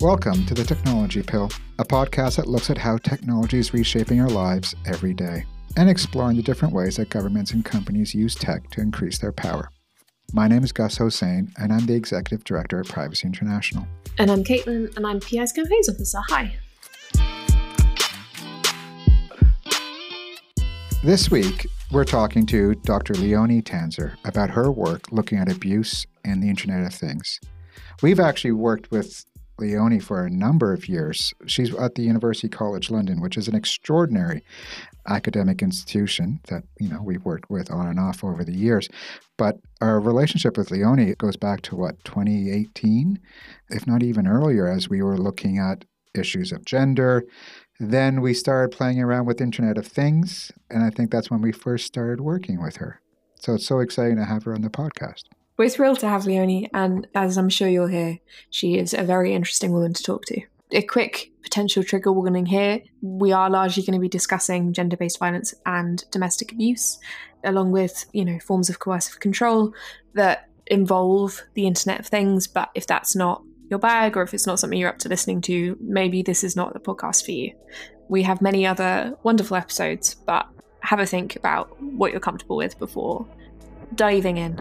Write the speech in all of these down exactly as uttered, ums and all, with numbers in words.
Welcome to The Technology Pill, a podcast that looks at how technology is reshaping our lives every day and exploring the different ways that governments and companies use tech to increase their power. My name is Gus Hossain, and I'm the Executive Director at Privacy International. And I'm Caitlin, and I'm P I's Campaigns Officer. Hi. This week, we're talking to Doctor Leonie Tanzer about her work looking at abuse and the Internet of Things. We've actually worked with Leonie for a number of years. She's at the University College London, which is an extraordinary academic institution that, you know, we've worked with on and off over the years. But our relationship with Leonie goes back to, what, twenty eighteen, if not even earlier, as we were looking at issues of gender. Then we started playing around with Internet of Things, and I think that's when we first started working with her. So it's so exciting to have her on the podcast. We're thrilled to have Leonie, and as I'm sure you'll hear, she is a very interesting woman to talk to. A quick potential trigger warning here: we are largely going to be discussing gender-based violence and domestic abuse, along with, you know, forms of coercive control that involve the Internet of Things. But if that's not your bag, or if it's not something you're up to listening to, maybe this is not the podcast for you. We have many other wonderful episodes, but have a think about what you're comfortable with before diving in.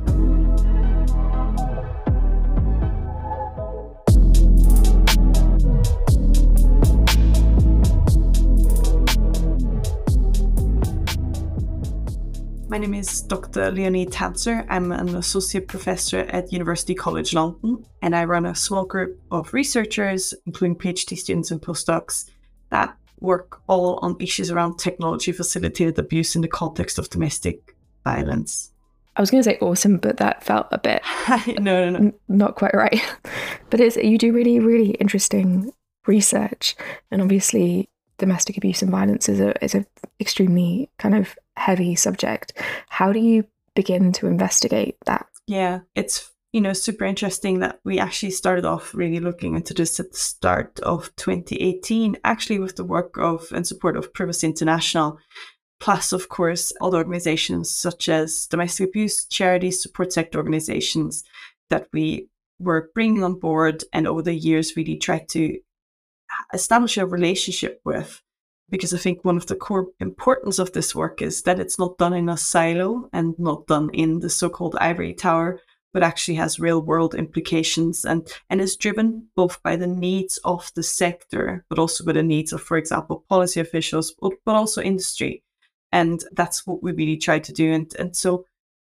My name is Doctor Leonie Tanzer. I'm an associate professor at University College London, and I run a small group of researchers, including PhD students and postdocs, that work all on issues around technology-facilitated abuse in the context of domestic violence. I was going to say awesome, but that felt a bit no, no, no. N- not quite right. But it's, you do really, really interesting research, and obviously domestic abuse and violence is a is a extremely kind of heavy subject. How do you begin to investigate that? Yeah, it's, you know, super interesting that we actually started off really looking into this at the start of twenty eighteen, actually with the work of and support of Privacy International, plus, of course, other organizations such as domestic abuse charities, support sector organizations that we were bringing on board and over the years really tried to establish a relationship with. Because I think one of the core importance of this work is that it's not done in a silo and not done in the so-called ivory tower, but actually has real world implications and, and is driven both by the needs of the sector, but also by the needs of, for example, policy officials, but, but also industry. And that's what we really try to do. And, and so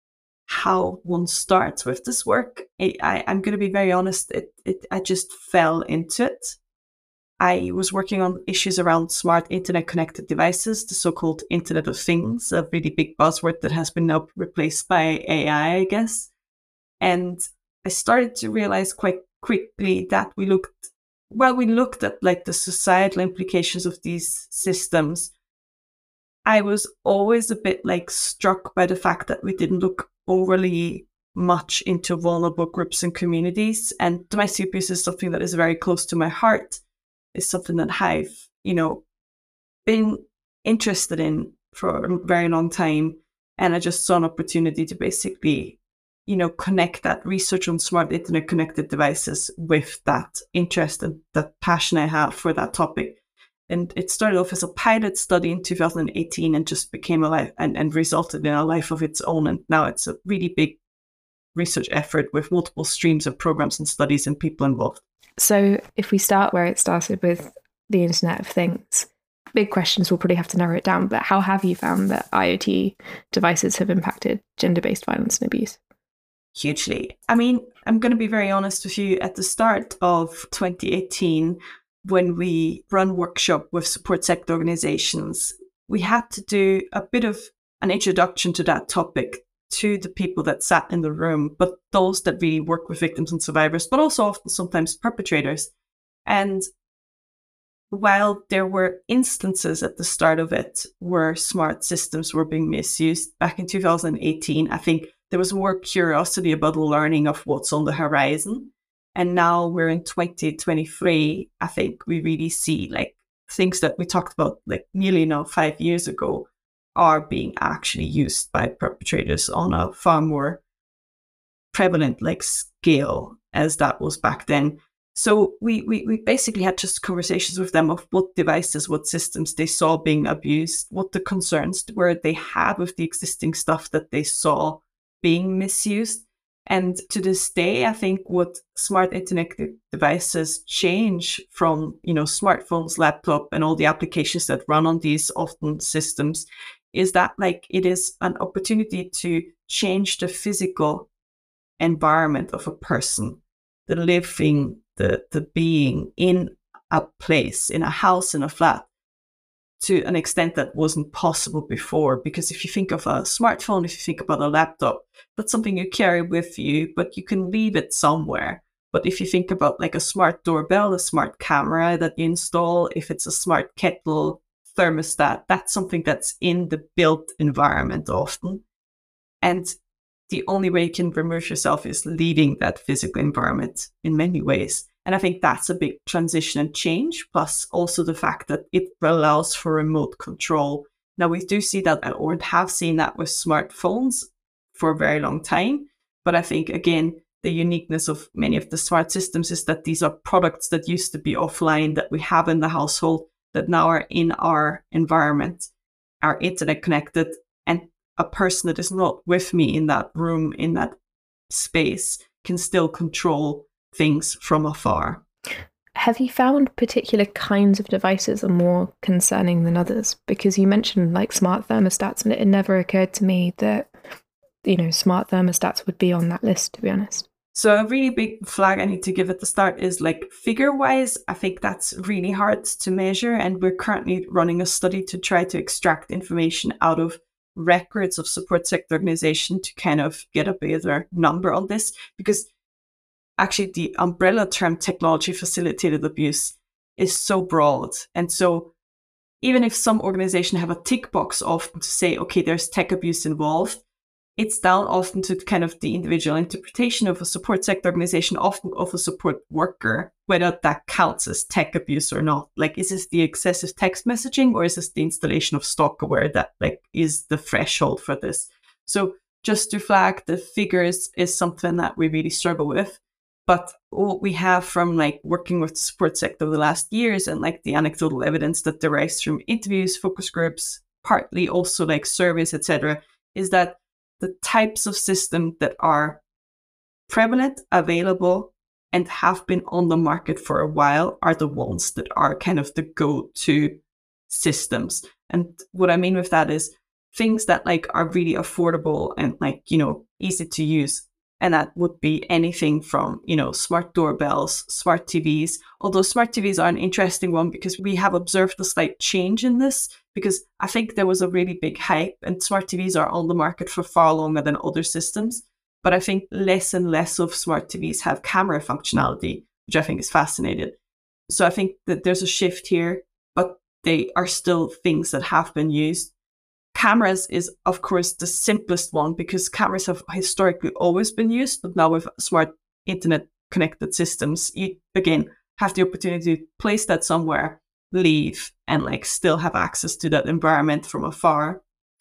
how one starts with this work, I, I, I'm going to be very honest, it, it, I just fell into it. I was working on issues around smart internet-connected devices, the so-called Internet of Things, a really big buzzword that has been now replaced by A I, I guess. And I started to realize quite quickly that we looked, well, we looked at like the societal implications of these systems. I was always a bit like struck by the fact that we didn't look overly much into vulnerable groups and communities. And domestic abuse is something that is very close to my heart. Is something that I've, you know, been interested in for a very long time. And I just saw an opportunity to basically, you know, connect that research on smart internet connected devices with that interest and that passion I have for that topic. And it started off as a pilot study in two thousand eighteen and just became a life and, and resulted in a life of its own. And now it's a really big research effort with multiple streams of programs and studies and people involved. So if we start where it started with the Internet of Things, big questions, we'll probably have to narrow it down, but how have you found that IoT devices have impacted gender-based violence and abuse? Hugely. I mean, I'm going to be very honest with you. At the start of twenty eighteen, when we run workshop with support sector organizations, we had to do a bit of an introduction to that topic to the people that sat in the room, but those that really work with victims and survivors, but also often sometimes perpetrators. And while there were instances at the start of it where smart systems were being misused back in two thousand eighteen, I think there was more curiosity about learning of what's on the horizon. And now we're in twenty twenty-three. I think we really see like things that we talked about like nearly now five years ago are being actually used by perpetrators on a far more prevalent like scale as that was back then. So we, we, we basically had just conversations with them of what devices, what systems they saw being abused, what the concerns were they had with the existing stuff that they saw being misused. And to this day, I think what smart internet devices change from, you know, smartphones, laptop, and all the applications that run on these often systems is that like it is an opportunity to change the physical environment of a person, the living, the, the being in a place, in a house, in a flat, to an extent that wasn't possible before. Because if you think of a smartphone, if you think about a laptop, that's something you carry with you, but you can leave it somewhere. But if you think about like a smart doorbell, a smart camera that you install, if it's a smart kettle, thermostat, that's something that's in the built environment often. And the only way you can remove yourself is leaving that physical environment in many ways. And I think that's a big transition and change, plus also the fact that it allows for remote control. Now, we do see that, or have seen that with smartphones for a very long time. But I think, again, the uniqueness of many of the smart systems is that these are products that used to be offline, that we have in the household, that now are in our environment, are internet connected, and a person that is not with me in that room, in that space, can still control things from afar. Have you found particular kinds of devices are more concerning than others? Because you mentioned like smart thermostats, and it never occurred to me that, you know, smart thermostats would be on that list, to be honest. So a really big flag I need to give at the start is like figure-wise, I think that's really hard to measure. And we're currently running a study to try to extract information out of records of support sector organization to kind of get a better number on this, because actually the umbrella term technology facilitated abuse is so broad. And so even if some organizations have a tick box often to say, okay, there's tech abuse involved, it's down often to kind of the individual interpretation of a support sector organization, often of a support worker, whether that counts as tech abuse or not. Like, is this the excessive text messaging, or is this the installation of stock aware that like is the threshold for this? So just to flag, the figures is something that we really struggle with. But what we have from like working with the support sector over the last years, and like the anecdotal evidence that derives from interviews, focus groups, partly also like surveys, et cetera, is that the types of systems that are prevalent, available, and have been on the market for a while are the ones that are kind of the go-to systems. And what I mean with that is things that like are really affordable and like, you know, easy to use. And that would be anything from, you know, smart doorbells, smart T Vs. Although smart T Vs are an interesting one because we have observed a slight change in this, because I think there was a really big hype and smart T Vs are on the market for far longer than other systems. But I think less and less of smart T Vs have camera functionality, which I think is fascinating. So I think that there's a shift here, but they are still things that have been used. Cameras is, of course, the simplest one because cameras have historically always been used, but now with smart internet connected systems, you, again, have the opportunity to place that somewhere, leave, and like still have access to that environment from afar.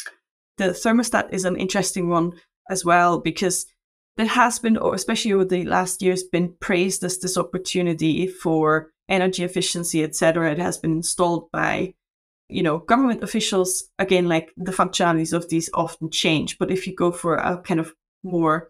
The thermostat is an interesting one as well because it has been, or especially over the last years, been praised as this opportunity for energy efficiency, et cetera. It has been installed by you know, government officials. Again, like the functionalities of these often change. But if you go for a kind of more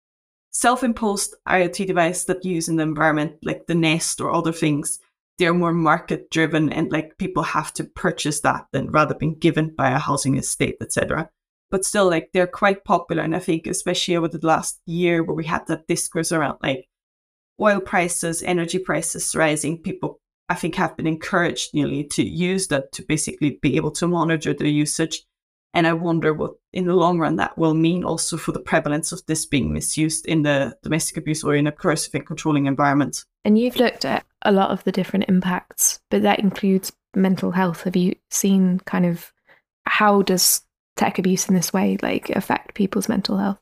self-imposed IoT device that you use in the environment, like the Nest or other things, they're more market driven and like people have to purchase that than rather being given by a housing estate, et cetera. But still, like they're quite popular. And I think especially over the last year where we had that discourse around like oil prices, energy prices rising, people I think have been encouraged nearly to use that to basically be able to monitor their usage. And I wonder what in the long run that will mean also for the prevalence of this being misused in the domestic abuse or in a coercive and controlling environment. And you've looked at a lot of the different impacts, but that includes mental health. Have you seen kind of how does tech abuse in this way like affect people's mental health?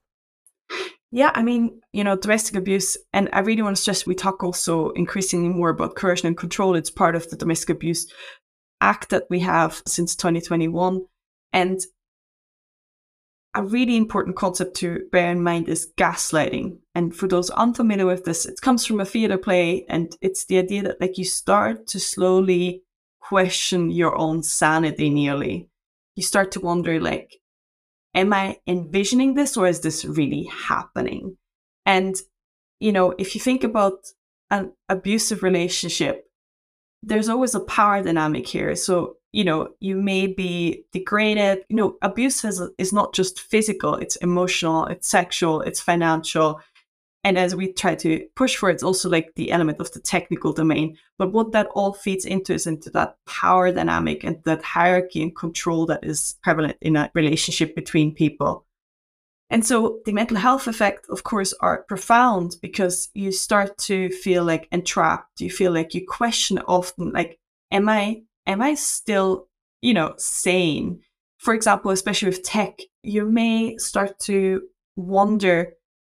Yeah, I mean, you know, domestic abuse, and I really want to stress we talk also increasingly more about coercion and control. It's part of the Domestic Abuse Act that we have since twenty twenty-one. And a really important concept to bear in mind is gaslighting. And for those unfamiliar with this, it comes from a theater play, and it's the idea that like you start to slowly question your own sanity nearly. You start to wonder, like, am I envisioning this or is this really happening? And, you know, if you think about an abusive relationship, there's always a power dynamic here. So, you know, you may be degraded. You know, abuse is, is not just physical, it's emotional, it's sexual, it's financial. And as we try to push for it, it's also like the element of the technical domain. But what that all feeds into is into that power dynamic and that hierarchy and control that is prevalent in a relationship between people. And so the mental health effects, of course, are profound because you start to feel like entrapped. You feel like you question often, like, am I, am I still, you know, sane? For example, especially with tech, you may start to wonder,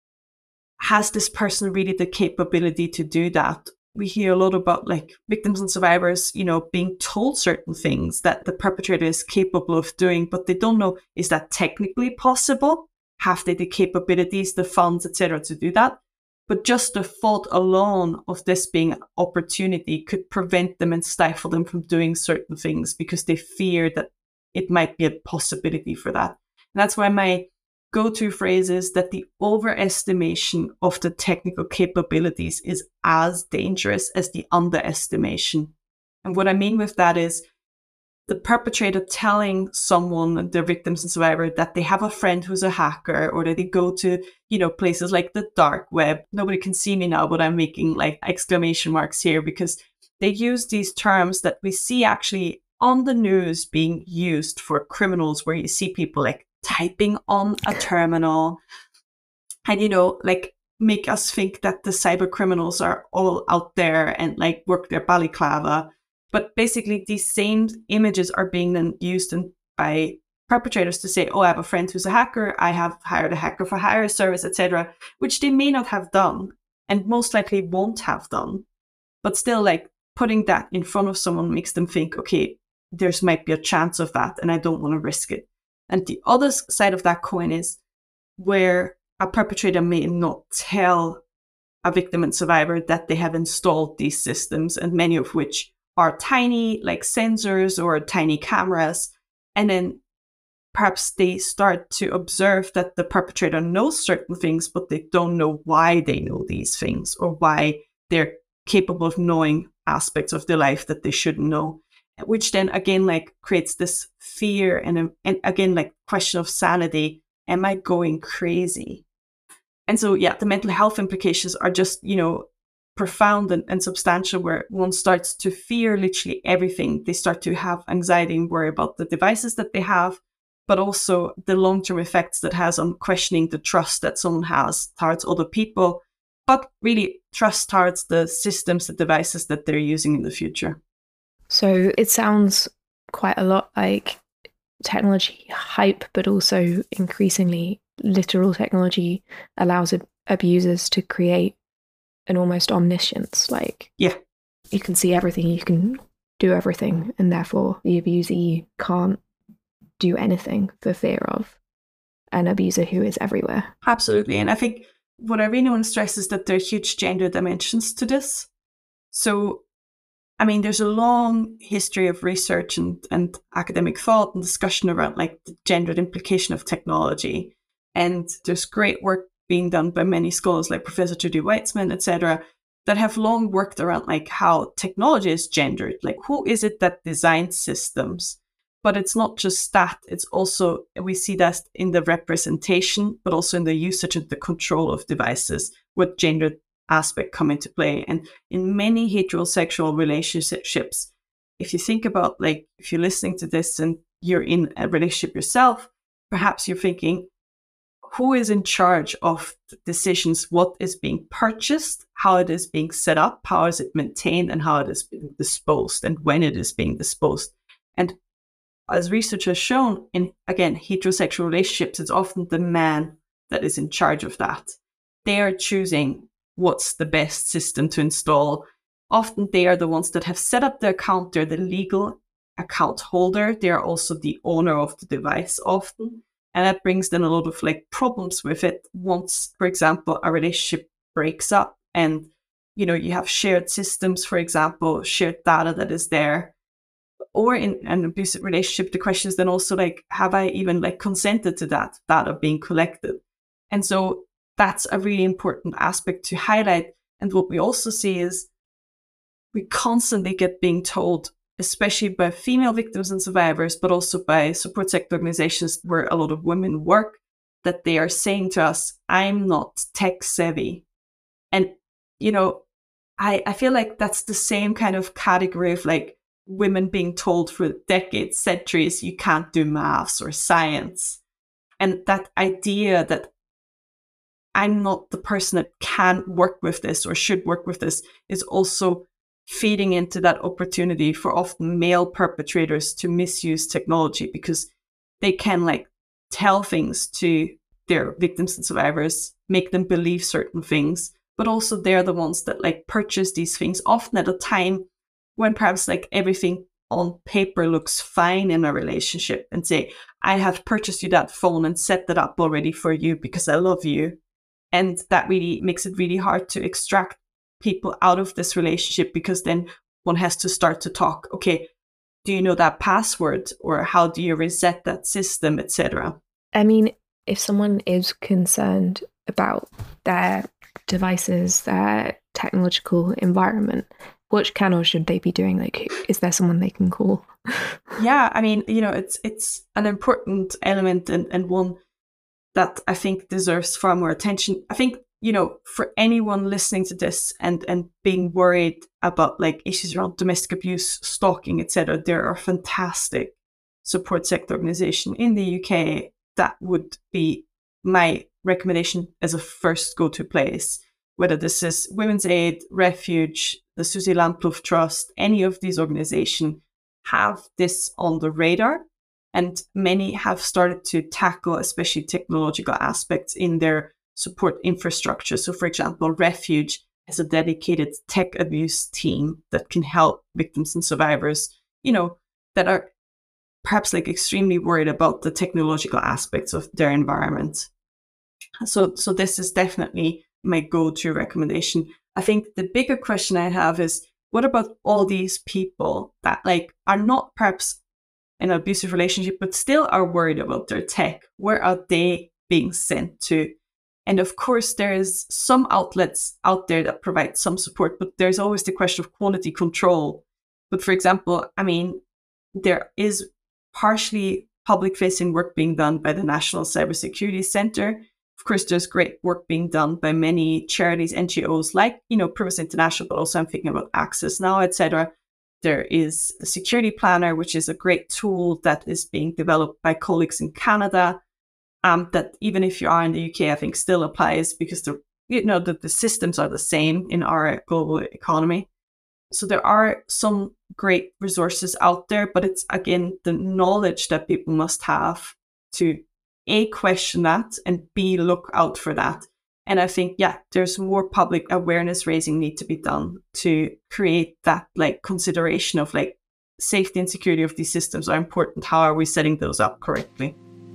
has this person really the capability to do that? We hear a lot about like victims and survivors, you know, being told certain things that the perpetrator is capable of doing, but they don't know, is that technically possible? Have they the capabilities, the funds, et cetera, to do that? But just the thought alone of this being an opportunity could prevent them and stifle them from doing certain things because they fear that it might be a possibility for that. And that's why my go-to phrase is that the overestimation of the technical capabilities is as dangerous as the underestimation. And what I mean with that is the perpetrator telling someone, their victims and survivor, that they have a friend who's a hacker, or that they go to, you know, places like the dark web. Nobody can see me now, but I'm making like exclamation marks here because they use these terms that we see actually on the news being used for criminals, where you see people like typing on a terminal and, you know, like make us think that the cyber criminals are all out there and like work their balaclava. But basically these same images are being then used in, by perpetrators to say, oh, I have a friend who's a hacker, I have hired a hacker for hire service, et cetera, which they may not have done and most likely won't have done. But still, like putting that in front of someone makes them think, okay, there's might be a chance of that and I don't want to risk it. And the other side of that coin is where a perpetrator may not tell a victim and survivor that they have installed these systems, and many of which are tiny, like sensors or tiny cameras. And then perhaps they start to observe that the perpetrator knows certain things, but they don't know why they know these things or why they're capable of knowing aspects of their life that they shouldn't know. Which then again, like creates this fear and, and again, like question of sanity. Am I going crazy? And so, yeah, the mental health implications are just, you know, profound and, and substantial, where one starts to fear literally everything. They start to have anxiety and worry about the devices that they have, but also the long-term effects that has on questioning the trust that someone has towards other people, but really trust towards the systems, the devices that they're using in the future. So it sounds quite a lot like technology hype, but also increasingly literal technology allows ab- abusers to create an almost omniscience. Like, yeah, you can see everything, you can do everything, and therefore the abusee can't do anything for fear of an abuser who is everywhere. Absolutely. And I think what I really want to stress is that there are huge gender dimensions to this. So I mean, there's a long history of research and, and academic thought and discussion around like the gendered implication of technology. And there's great work being done by many scholars like Professor Judy Weitzman, et cetera, that have long worked around like how technology is gendered. Like, who is it that designs systems? But it's not just that. It's also, we see that in the representation, but also in the usage and the control of devices, with gendered aspect come into play. And in many heterosexual relationships, if you think about, like, if you're listening to this and you're in a relationship yourself, perhaps you're thinking, who is in charge of the decisions, what is being purchased, how it is being set up, how is it maintained, and how it is being disposed, and when it is being disposed. And as research has shown, in, again, heterosexual relationships, it's often the man that is in charge of that. They are choosing what's the best system to install. Often they are the ones that have set up the account. They're the legal account holder. They are also the owner of the device often. And that brings then a lot of like problems with it once, for example, a relationship breaks up and, you know, you have shared systems, for example, shared data that is there. Or in an abusive relationship, the question is then also like, have I even like consented to that data being collected? And so that's a really important aspect to highlight. And what we also see is we constantly get being told, especially by female victims and survivors, but also by support sector organizations where a lot of women work, that they are saying to us, I'm not tech savvy. And, you know, I, I feel like that's the same kind of category of like women being told for decades, centuries, you can't do maths or science. And that idea that I'm not the person that can work with this or should work with this is also feeding into that opportunity for often male perpetrators to misuse technology, because they can like tell things to their victims and survivors, make them believe certain things, but also they're the ones that like purchase these things often at a time when perhaps like everything on paper looks fine in a relationship, and say, I have purchased you that phone and set that up already for you because I love you. And that really makes it really hard to extract people out of this relationship, because then one has to start to talk, okay, do you know that password, or how do you reset that system, et cetera. I mean, if someone is concerned about their devices, their technological environment, what can or should they be doing? Like, is there someone they can call? Yeah, I mean, you know, it's it's an important element, and, and one that I think deserves far more attention. I think, you know, for anyone listening to this and, and being worried about like issues around domestic abuse, stalking, et cetera, there are fantastic support sector organizations in the U K that would be my recommendation as a first go-to place. Whether this is Women's Aid, Refuge, the Susie Lamplugh Trust, any of these organizations have this on the radar. And many have started to tackle especially technological aspects in their support infrastructure. So, for example, Refuge has a dedicated tech abuse team that can help victims and survivors, you know, that are perhaps like extremely worried about the technological aspects of their environment. So, so this is definitely my go-to recommendation. I think the bigger question I have is, what about all these people that like are not perhaps in an abusive relationship, but still are worried about their tech? Where are they being sent to? And of course, there is some outlets out there that provide some support, but there's always the question of quality control. But for example, I mean, there is partially public-facing work being done by the National Cybersecurity Centre. Of course, there's great work being done by many charities, N G Os like, you know, Privacy International, but also I'm thinking about Access Now, et cetera. There is the Security Planner, which is a great tool that is being developed by colleagues in Canada. Um, that even if you are in the U K, I think still applies, because the you know the, the systems are the same in our global economy. So there are some great resources out there, but it's again the knowledge that people must have to A, question that, and B, look out for that. And I think, yeah, there's more public awareness raising need to be done to create that like consideration of like safety and security of these systems are important. How are we setting those up correctly?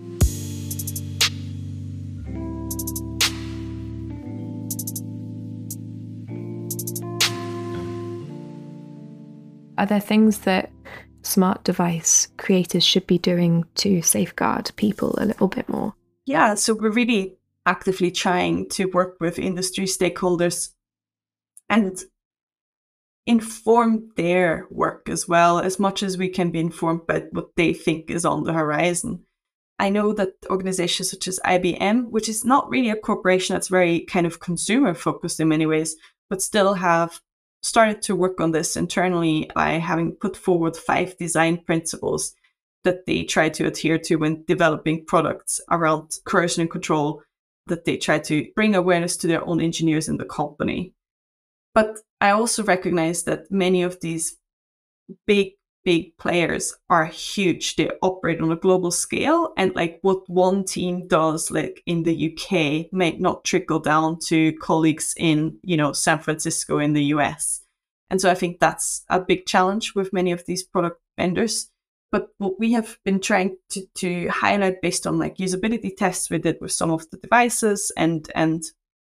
Are there things that smart device creators should be doing to safeguard people a little bit more? Yeah, so we're really actively trying to work with industry stakeholders and inform their work as well, as much as we can be informed by what they think is on the horizon. I know that organizations such as I B M, which is not really a corporation that's very kind of consumer focused in many ways, but still have started to work on this internally by having put forward five design principles that they try to adhere to when developing products around coercion and control, that they try to bring awareness to their own engineers in the company. But I also recognize that many of these big, big players are huge. They operate on a global scale, and like what one team does like in the U K may not trickle down to colleagues in, you know, San Francisco in the U S. And so I think that's a big challenge with many of these product vendors. but what we have been trying to, to highlight based on like usability tests we did with some of the devices and and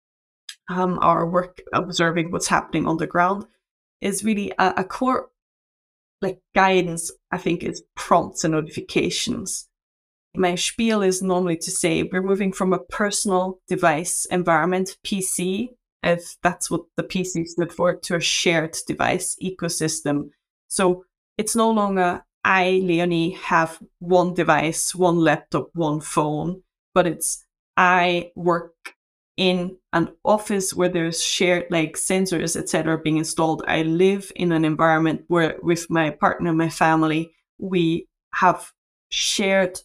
um, our work observing what's happening on the ground is really a, a core like guidance, I think, is prompts and notifications. My spiel is normally to say we're moving from a personal device environment, P C, if that's what the P C stood for, to a shared device ecosystem. So it's no longer I, Leonie, have one device, one laptop, one phone, but it's I work in an office where there's shared like sensors, et cetera, being installed. I live in an environment where with my partner, my family, we have shared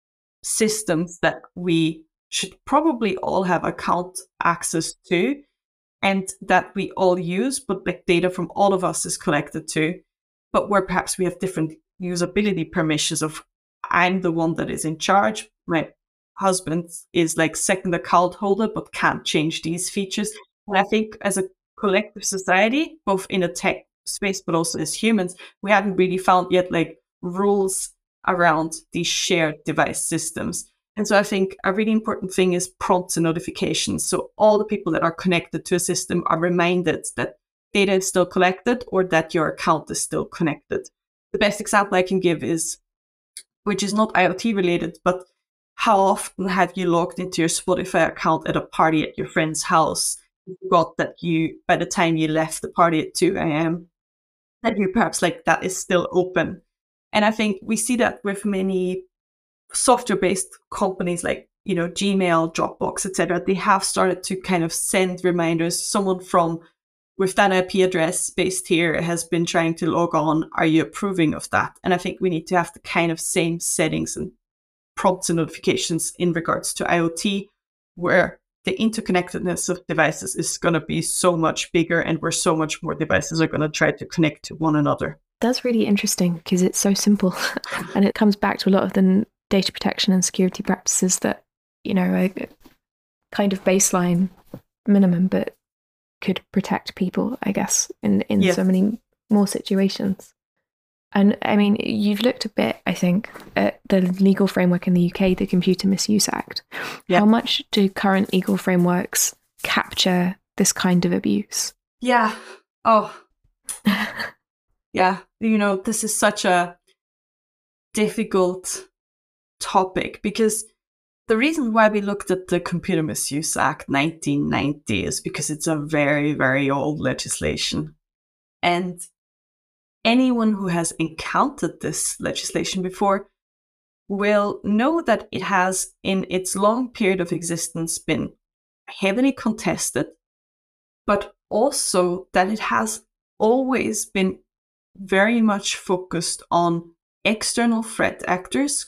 systems that we should probably all have account access to and that we all use, but like data from all of us is collected to, but where perhaps we have different usability permissions of I'm the one that is in charge, my husband is like second account holder, but can't change these features. And I think as a collective society, both in a tech space, but also as humans, we haven't really found yet like rules around these shared device systems. And so I think a really important thing is prompts and notifications. So all the people that are connected to a system are reminded that data is still collected or that your account is still connected. The best example I can give is, which is not IoT related, but how often have you logged into your Spotify account at a party at your friend's house? You forgot that you, by the time you left the party at two a.m., that you perhaps like that is still open. And I think we see that with many software-based companies like, you know, Gmail, Dropbox, et cetera. They have started to kind of send reminders. Someone from with that I P address based here has been trying to log on. Are you approving of that? And I think we need to have the kind of same settings and prompts and notifications in regards to IoT, where the interconnectedness of devices is going to be so much bigger and where so much more devices are going to try to connect to one another. That's really interesting because it's so simple. And it comes back to a lot of the data protection and security practices that, you know, a kind of baseline minimum, but could protect people, I guess, in, in yeah. so many more situations. And I mean, you've looked a bit, I think, at the legal framework in the U K, the Computer Misuse Act. Yeah. How much do current legal frameworks capture this kind of abuse? Yeah. Oh. Yeah. You know, this is such a difficult topic because the reason why we looked at the Computer Misuse Act nineteen ninety is because it's a very, very old legislation. And anyone who has encountered this legislation before will know that it has, in its long period of existence, been heavily contested, but also that it has always been very much focused on external threat actors,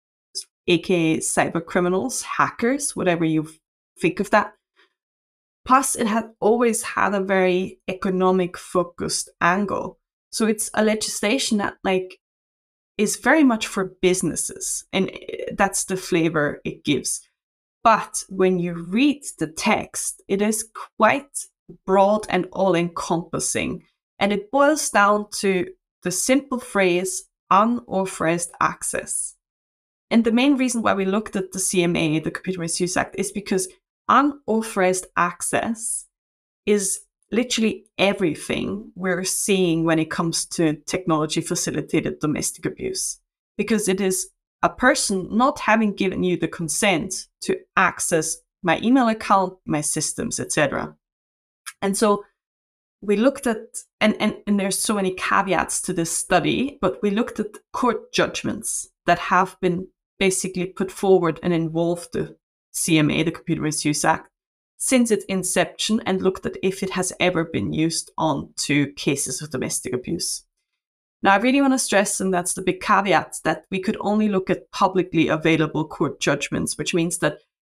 aka cyber criminals, hackers, whatever you think of that. Plus, it had always had a very economic focused angle. So it's a legislation that like is very much for businesses, and that's the flavor it gives. But when you read the text, it is quite broad and all-encompassing. And it boils down to the simple phrase, unauthorized access. And the main reason why we looked at the C M A, the Computer Misuse Act, is because unauthorized access is literally everything we're seeing when it comes to technology-facilitated domestic abuse. Because it is a person not having given you the consent to access my email account, my systems, et cetera. And so we looked at, and, and, and there's so many caveats to this study, but we looked at court judgments that have been basically put forward and involved the C M A, the Computer Misuse Act, since its inception, and looked at if it has ever been used on to cases of domestic abuse. Now, I really want to stress, and that's the big caveat, that we could only look at publicly available court judgments, which means that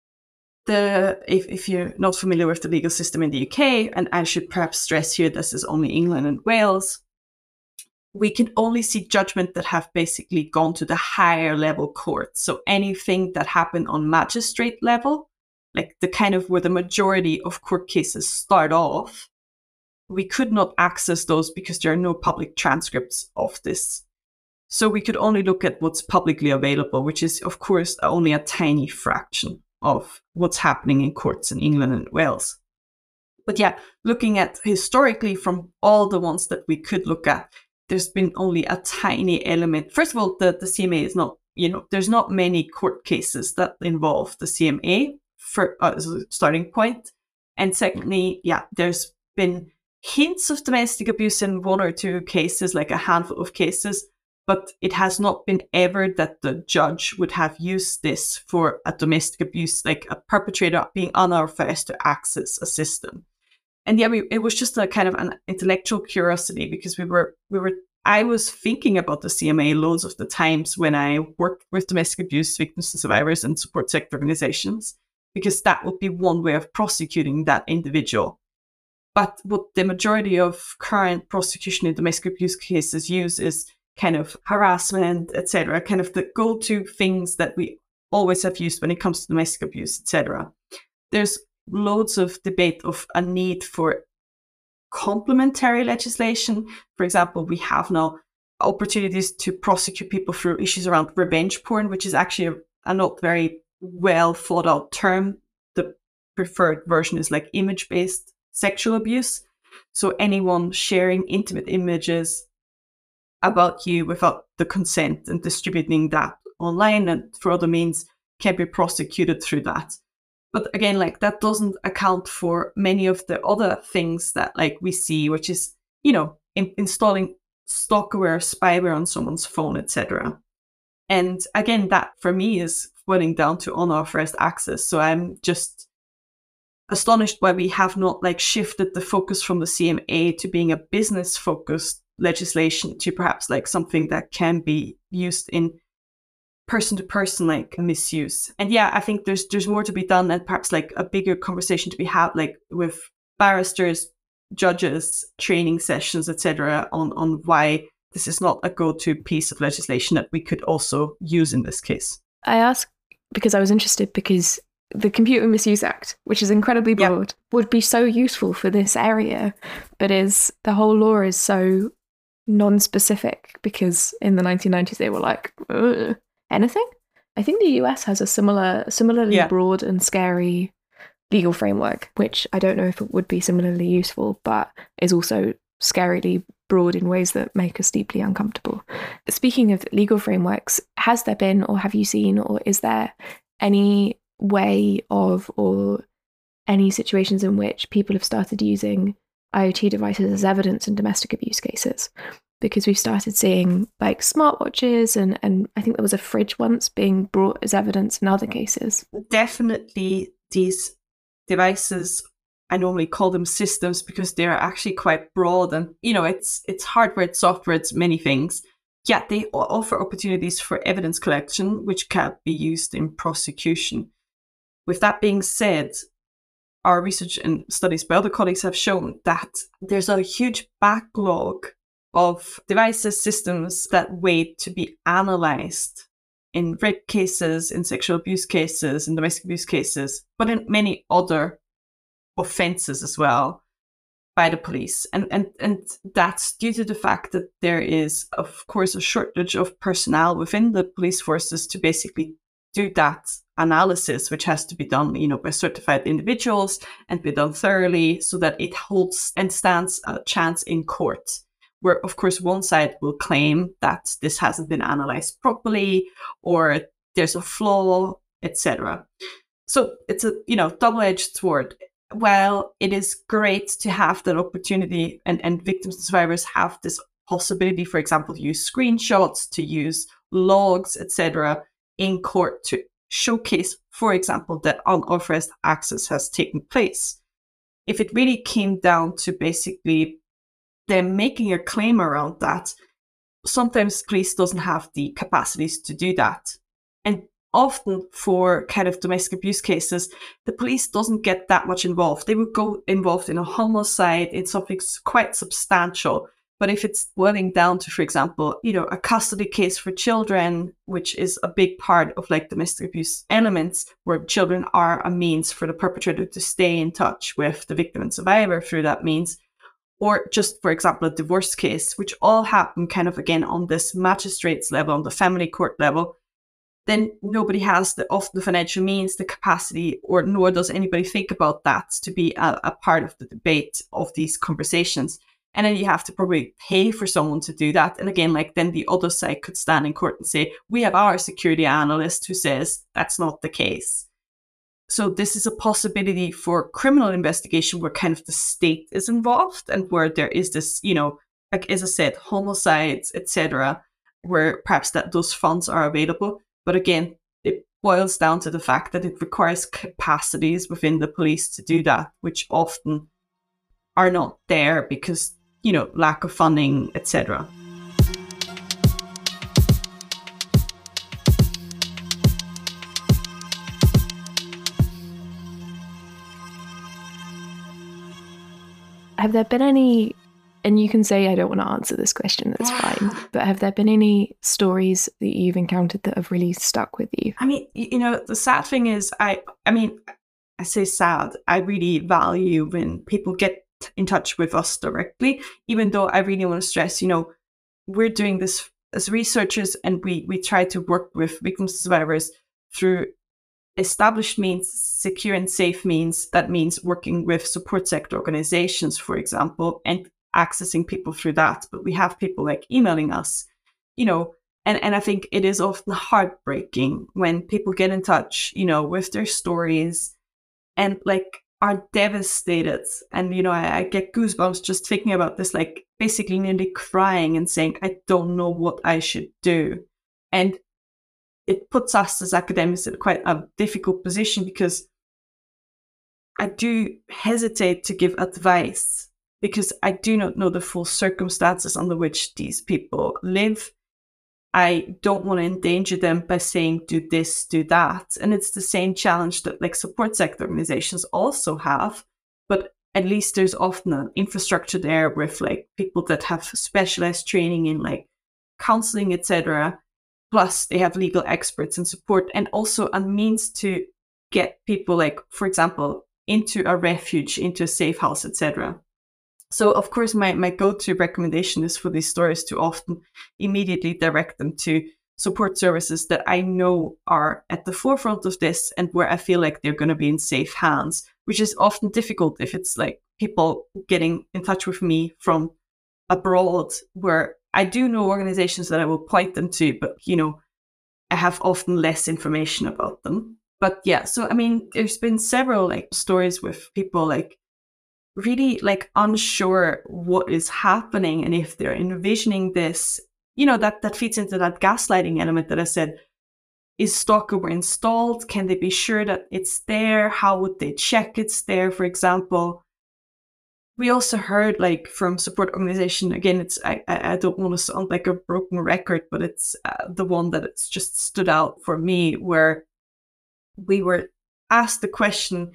the if, if you're not familiar with the legal system in the U K, and I should perhaps stress here this is only England and Wales, we can only see judgment that have basically gone to the higher level courts. So anything that happened on magistrate level, like the kind of where the majority of court cases start off, we could not access those because there are no public transcripts of this. So we could only look at what's publicly available, which is, of course, only a tiny fraction of what's happening in courts in England and Wales. But yeah, looking at historically from all the ones that we could look at, there's been only a tiny element. First of all, the, the C M A is not, you know, there's not many court cases that involve the C M A for uh, as a starting point. And secondly, yeah, there's been hints of domestic abuse in one or two cases, like a handful of cases, but it has not been ever that the judge would have used this for a domestic abuse, like a perpetrator being unauthorized to access a system. And yeah, we, it was just a kind of an intellectual curiosity because we were, we were, I was thinking about the C M A loads of the times when I worked with domestic abuse victims and survivors and support sector organizations, because that would be one way of prosecuting that individual. But what the majority of current prosecution in domestic abuse cases use is kind of harassment, et cetera, kind of the go-to things that we always have used when it comes to domestic abuse, et cetera. There's loads of debate of a need for complementary legislation. For example, we have now opportunities to prosecute people through issues around revenge porn, which is actually a, a not very well thought out term. The preferred version is like image-based sexual abuse. So anyone sharing intimate images about you without the consent and distributing that online and for other means can be prosecuted through that. But again, like that doesn't account for many of the other things that like we see, which is, you know, in- installing stalkerware, spyware on someone's phone, et cetera. And again, that for me is boiling down to unauthorized access. So I'm just astonished why we have not like shifted the focus from the C M A to being a business focused legislation to perhaps like something that can be used in person to person like misuse. And yeah, I think there's there's more to be done and perhaps like a bigger conversation to be had like with barristers, judges, training sessions, et cetera on on why this is not a go-to piece of legislation that we could also use in this case. I ask because I was interested because the Computer Misuse Act, which is incredibly broad, yeah. would be so useful for this area, but is the whole law is so non-specific because in the nineteen nineties they were like, anything? I think the U S has a similar, similarly yeah. broad and scary legal framework, which I don't know if it would be similarly useful, but is also scarily broad in ways that make us deeply uncomfortable. Speaking of legal frameworks, has there been or have you seen or is there any way of or any situations in which people have started using IoT devices as evidence in domestic abuse cases? Because we've started seeing like smartwatches and, and I think there was a fridge once being brought as evidence in other cases. Definitely these devices, I normally call them systems because they're actually quite broad and, you know, it's it's hardware, it's software, it's many things. Yeah, they offer opportunities for evidence collection, which can be used in prosecution. With that being said, our research and studies by other colleagues have shown that there's a huge backlog of devices, systems that wait to be analyzed in rape cases, in sexual abuse cases, in domestic abuse cases, but in many other offenses as well by the police. And, and, and that's due to the fact that there is, of course, a shortage of personnel within the police forces to basically do that analysis, which has to be done, you know, by certified individuals and be done thoroughly so that it holds and stands a chance in court, where, of course, one side will claim that this hasn't been analyzed properly or there's a flaw, et cetera. So it's a, you know, double-edged sword. While it is great to have that opportunity and, and victims and survivors have this possibility, for example, to use screenshots, to use logs, et cetera, in court to showcase, for example, that unauthorized access has taken place. If it really came down to basically them making a claim around that, sometimes police doesn't have the capacities to do that. And often for kind of domestic abuse cases, the police doesn't get that much involved. They would go involved in a homicide, in something quite substantial. But if it's boiling down to, for example, you know, a custody case for children, which is a big part of like domestic abuse elements, where children are a means for the perpetrator to stay in touch with the victim and survivor through that means, or just, for example, a divorce case, which all happen kind of, again, on this magistrates level, on the family court level, then nobody has the often the financial means, the capacity, or nor does anybody think about that to be a, a part of the debate of these conversations. And then you have to probably pay for someone to do that. And again, like then the other side could stand in court and say, we have our security analyst who says that's not the case. So this is a possibility for criminal investigation where kind of the state is involved and where there is this, you know, like as I said, homicides, et cetera, where perhaps that those funds are available. But again, it boils down to the fact that it requires capacities within the police to do that, which often are not there because, you know, lack of funding, et cetera. Have there been any, and you can say I don't want to answer this question, that's fine, but have there been any stories that you've encountered that have really stuck with you? I mean, you know, the sad thing is, I, I mean, I say sad, I really value when people get in touch with us directly, even though I really want to stress, you know, we're doing this as researchers and we, we try to work with victims and survivors through established means, secure and safe means. That means working with support sector organizations, for example, and accessing people through that. But we have people like emailing us, you know, and, and I think it is often heartbreaking when people get in touch, you know, with their stories and like are devastated. And, you know, I, I get goosebumps just thinking about this, like basically nearly crying and saying, I don't know what I should do. And it puts us as academics in quite a difficult position because I do hesitate to give advice because I do not know the full circumstances under which these people live. I don't want to endanger them by saying, do this, do that. And it's the same challenge that like support sector organizations also have, but at least there's often an infrastructure there with like people that have specialized training in like counseling, et cetera. Plus, they have legal experts and support, and also a means to get people, like, for example, into a refuge, into a safe house, et cetera. So, of course, my, my go-to recommendation is for these stories to often immediately direct them to support services that I know are at the forefront of this and where I feel like they're going to be in safe hands, which is often difficult if it's like people getting in touch with me from abroad, where I do know organizations that I will point them to, but, you know, I have often less information about them. But yeah, so, I mean, there's been several like stories with people like really like unsure what is happening and if they're envisioning this, you know, that, that feeds into that gaslighting element that I said. Is Stalkerware installed? Can they be sure that it's there? How would they check it's there, for example? We also heard like from support organization, again, it's I, I don't want to sound like a broken record, but it's uh, the one that it's just stood out for me, where we were asked the question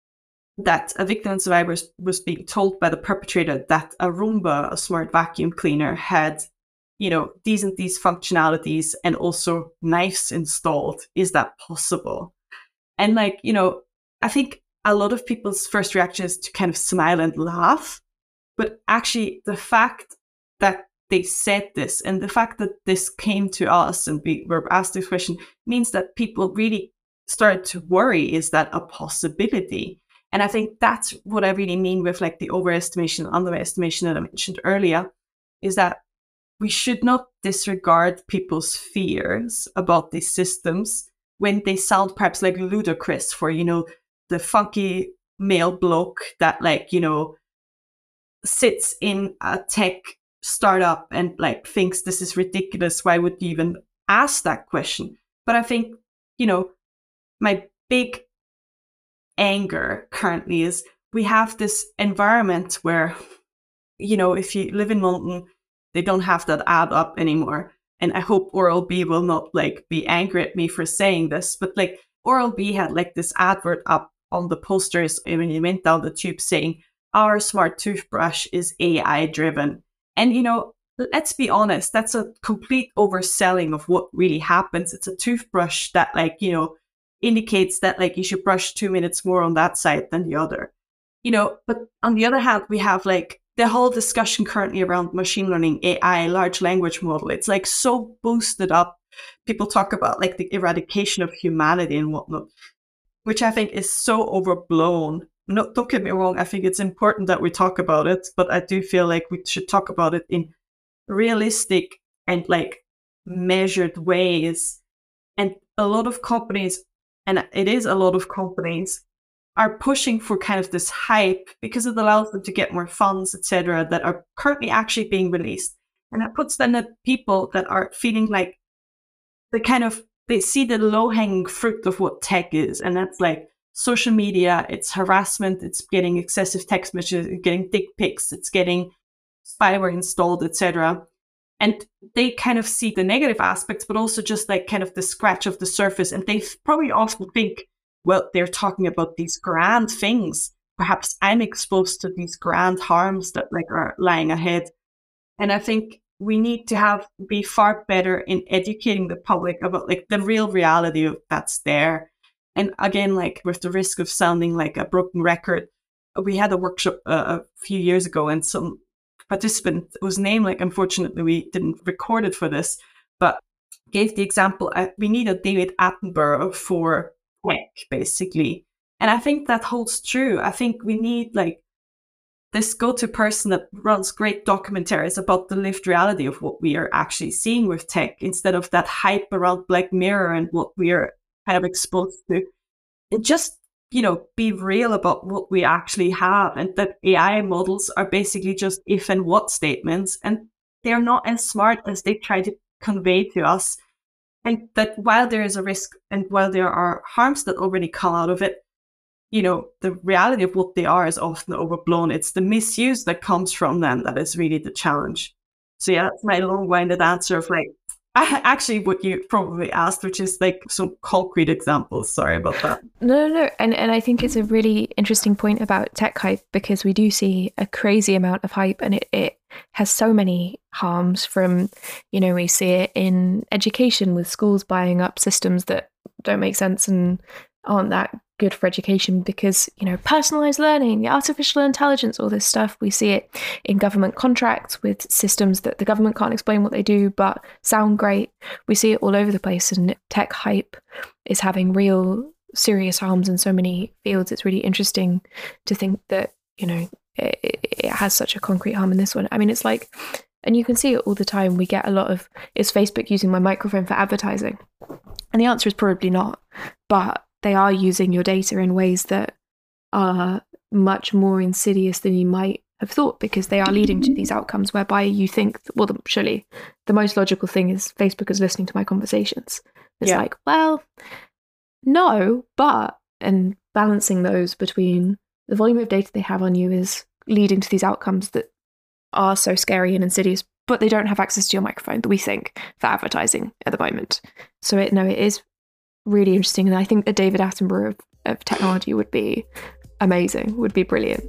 that a victim and survivor was being told by the perpetrator that a Roomba, a smart vacuum cleaner, had, you know, these and these functionalities and also knives installed. Is that possible? And like, you know, I think a lot of people's first reaction is to kind of smile and laugh. But actually, the fact that they said this and the fact that this came to us and we were asked this question means that people really started to worry, is that a possibility? And I think that's what I really mean with like the overestimation and underestimation that I mentioned earlier, is that we should not disregard people's fears about these systems when they sound perhaps like ludicrous for, you know, the funky male bloke that like, you know, sits in a tech startup and like thinks this is ridiculous. Why would you even ask that question? But I think, you know, my big anger currently is we have this environment where, you know, if you live in London, they don't have that ad up anymore. And I hope Oral-B will not like be angry at me for saying this, but like Oral-B had like this advert up on the posters when you went down the tube saying, our smart toothbrush is A I driven. And, you know, let's be honest, that's a complete overselling of what really happens. It's a toothbrush that like, you know, indicates that like you should brush two minutes more on that side than the other. You know, but on the other hand, we have like the whole discussion currently around machine learning, A I, large language model, it's like so boosted up. People talk about like the eradication of humanity and whatnot, which I think is so overblown. No, don't get me wrong, I think it's important that we talk about it, but I do feel like we should talk about it in realistic and like measured ways. And a lot of companies, and it is a lot of companies, are pushing for kind of this hype because it allows them to get more funds, et cetera, that are currently actually being released. And that puts then the people that are feeling like they kind of, they see the low-hanging fruit of what tech is. And that's like social media, it's harassment, it's getting excessive text messages, it's getting dick pics, it's getting spyware installed, et cetera. And they kind of see the negative aspects, but also just like kind of the scratch of the surface. And they probably often think, well, they're talking about these grand things. Perhaps I'm exposed to these grand harms that like are lying ahead. And I think we need to have be far better in educating the public about like the real reality of that's there. And again, like with the risk of sounding like a broken record, we had a workshop uh, a few years ago, and some participant whose name, like, unfortunately, we didn't record it for this, but gave the example, uh, we need a David Attenborough for tech, basically. And I think that holds true. I think we need like this go-to person that runs great documentaries about the lived reality of what we are actually seeing with tech, instead of that hype around Black Mirror and what we are kind of exposed to. And just, you know, be real about what we actually have, and that A I models are basically just if and what statements, and they're not as smart as they try to convey to us. And that while there is a risk and while there are harms that already come out of it, you know, the reality of what they are is often overblown. It's the misuse that comes from them that is really the challenge. So yeah, that's my long-winded answer of like, actually what you probably asked, which is like some concrete examples. Sorry about that. No, no, no. And, and I think it's a really interesting point about tech hype, because we do see a crazy amount of hype, and it, it has so many harms from, you know, we see it in education with schools buying up systems that don't make sense and aren't that good for education, because, you know, personalized learning, artificial intelligence, all this stuff. We see it in government contracts with systems that the government can't explain what they do but sound great. We see it all over the place, and tech hype is having real serious harms in so many fields. It's really interesting to think that, you know, it, it has such a concrete harm in this one. I mean, it's like, and you can see it all the time. We get a lot of, is Facebook using my microphone for advertising? And the answer is probably not, but they are using your data in ways that are much more insidious than you might have thought, because they are leading to these outcomes whereby you think, well, the, surely the most logical thing is Facebook is listening to my conversations. It's yeah. like, well, no, but, and balancing those between the volume of data they have on you is leading to these outcomes that are so scary and insidious, but they don't have access to your microphone that we think for advertising at the moment. So it, no, it is really interesting. And I think a David Attenborough of, of technology would be amazing, would be brilliant.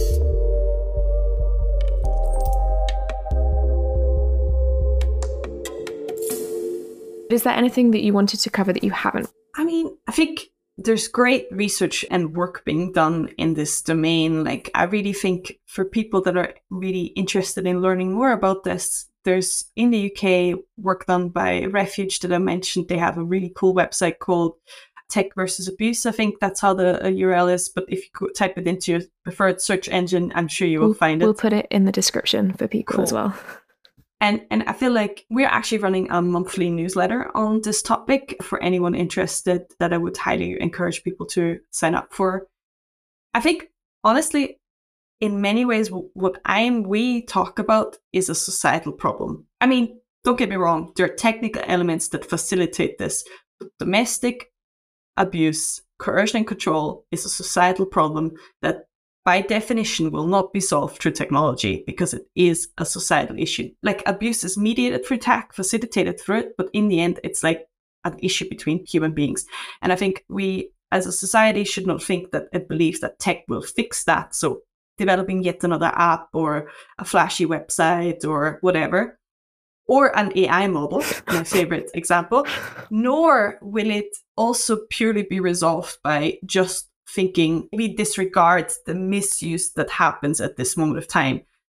Is there anything that you wanted to cover that you haven't? I mean, I think there's great research and work being done in this domain. Like, I really think for people that are really interested in learning more about this, there's in the U K work done by Refuge that I mentioned. They have a really cool website called Tech versus Abuse. I think that's how the uh, U R L is. But if you could type it into your preferred search engine, I'm sure you will we'll, find it. We'll put it in the description for people cool. as well. And and I feel like we're actually running a monthly newsletter on this topic for anyone interested, that I would highly encourage people to sign up for. I think, honestly, in many ways, what I'm we talk about is a societal problem. I mean, don't get me wrong, there are technical elements that facilitate this. But domestic abuse, coercion and control is a societal problem that by definition will not be solved through technology, because it is a societal issue. Like, abuse is mediated through tech, facilitated through it, but in the end, it's like an issue between human beings. And I think we as a society should not think that it believes that tech will fix that. So developing yet another app or a flashy website or whatever, or an A I model, my favorite example, nor will it also purely be resolved by just thinking we disregard the misuse that happens at this moment of time.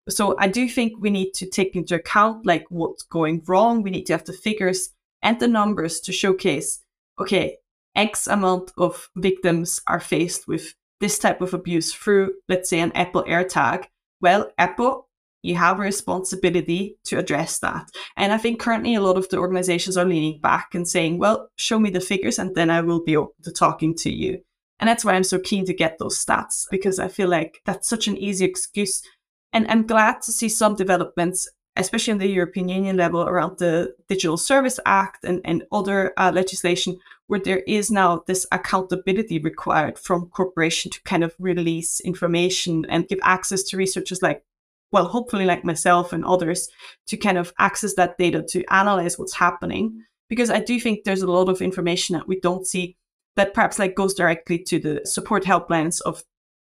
So I do think we need to take into account like what's going wrong. We need to have the figures and the numbers to showcase, okay, X amount of victims are faced with this type of abuse through, let's say, an Apple AirTag. Well, Apple, you have a responsibility to address that. And I think currently a lot of the organizations are leaning back and saying, well, show me the figures and then I will be open to talking to you. And that's why I'm so keen to get those stats, because I feel like that's such an easy excuse. And I'm glad to see some developments, especially on the European Union level, around the Digital Service Act and, and other uh, legislation, where there is now this accountability required from corporation to kind of release information and give access to researchers like, well, hopefully like myself and others, to kind of access that data to analyze what's happening. Because I do think there's a lot of information that we don't see that perhaps like goes directly to the support helplines of,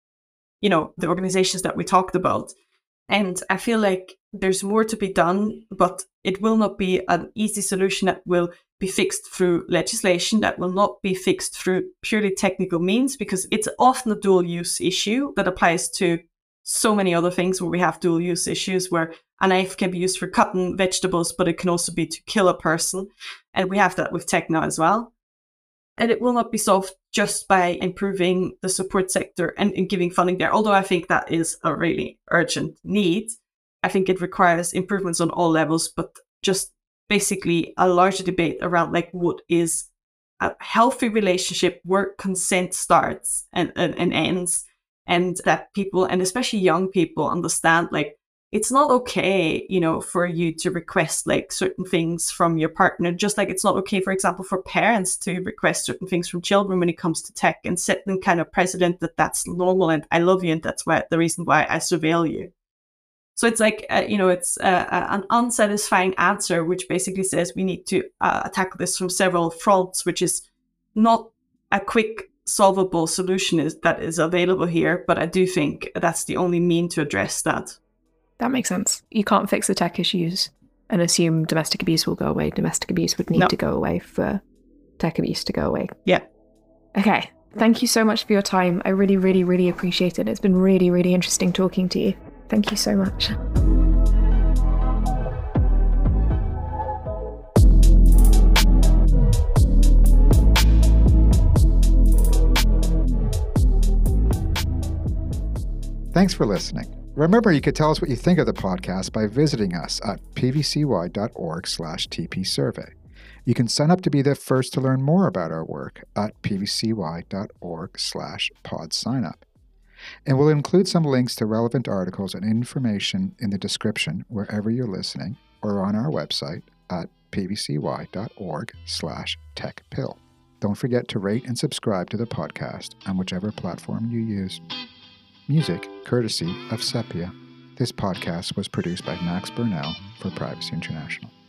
you know, the organizations that we talked about. And I feel like there's more to be done, but it will not be an easy solution that will be fixed through legislation, that will not be fixed through purely technical means, because it's often a dual use issue that applies to so many other things where we have dual use issues, where a knife can be used for cutting vegetables, but it can also be to kill a person. And we have that with tech now as well. And it will not be solved just by improving the support sector and, and giving funding there. Although I think that is a really urgent need. I think it requires improvements on all levels, but just basically a larger debate around like what is a healthy relationship where consent starts and, and, and ends. And that people, and especially young people, understand like it's not okay, you know, for you to request like certain things from your partner, just like it's not okay, for example, for parents to request certain things from children when it comes to tech, and set them kind of precedent that that's normal and I love you and that's why the reason why I surveil you. So it's like, uh, you know, it's uh, an unsatisfying answer, which basically says we need to uh, tackle this from several fronts, which is not a quick solvable solution is that is available here. But I do think that's the only mean to address that. That makes sense. You can't fix the tech issues and assume domestic abuse will go away. Domestic abuse would need no. to go away for tech abuse to go away. Yeah. Okay. Thank you so much for your time. I really, really, really appreciate it. It's been really, really interesting talking to you. Thank you so much. Thanks for listening. Remember, you could tell us what you think of the podcast by visiting us at pvcy.org slash TP survey. You can sign up to be the first to learn more about our work at pvcy.org slash pod signup. And we'll include some links to relevant articles and information in the description wherever you're listening, or on our website at pvcy.org slash techpill. Don't forget to rate and subscribe to the podcast on whichever platform you use. Music courtesy of Sepia. This podcast was produced by Max Burnell for Privacy International.